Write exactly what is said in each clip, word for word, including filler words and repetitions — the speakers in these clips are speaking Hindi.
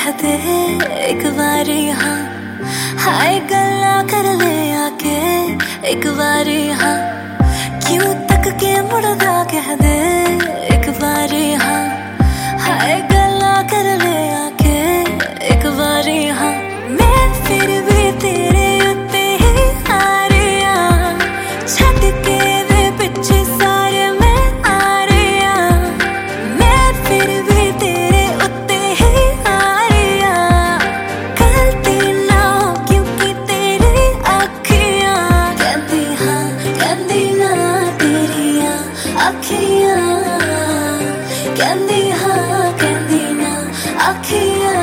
कह दे एक बारी हाँ, हाय गल्ला कर ले आके एक बारी हाँ, क्यों तक के मुड़दा कह दे एक बारी हाँ, हाय गल्ला कर ले आके एक बारी हाँ। मैं फिर भी तेरे उत्ते ही आ रही हाँ, छत के वे पिछे सारे मैं आ रही हाँ। मैं फिर भी तेरे उत्ते ही आ रही हाँ, गलती ना हो क्योंकि तेरी अखियां कहती हाँ, कहती ना तेरियां अखियां कहती हाँ, कहती ना अखियां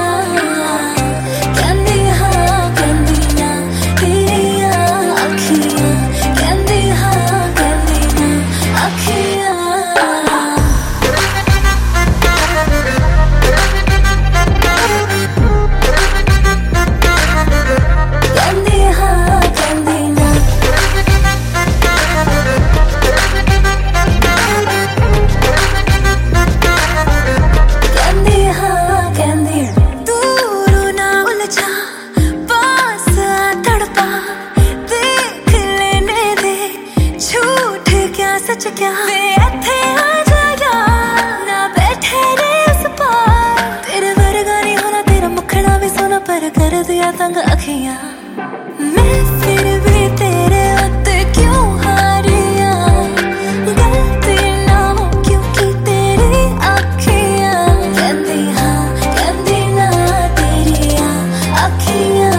सच क्या वे इत्थे आ जाया ना बैठे रे उस पार, तेरे वर्गा नहीं होना तेरा मुखड़ा भी सोना पर कर दिया तंग अखियां। मैं फिर भी तेरे उत्ते क्यों हारिया, गलती ना हो क्योंकि तेरी अखियां कहती हाँ, कहती ना तेरियां अखियां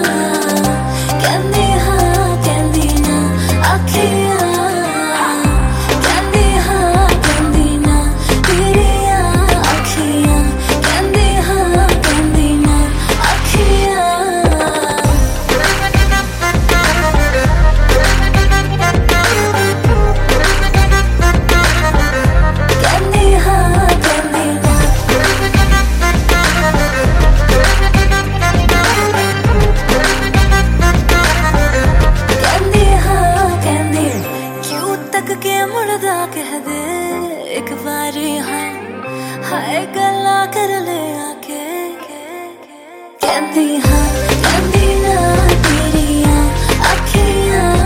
कहती हाँ, कहती ना अखियां कह दे एक बारी हाँ, हाय गल्ला कर ले आके कहती हाँ, कहती ना तेरियां अखियां।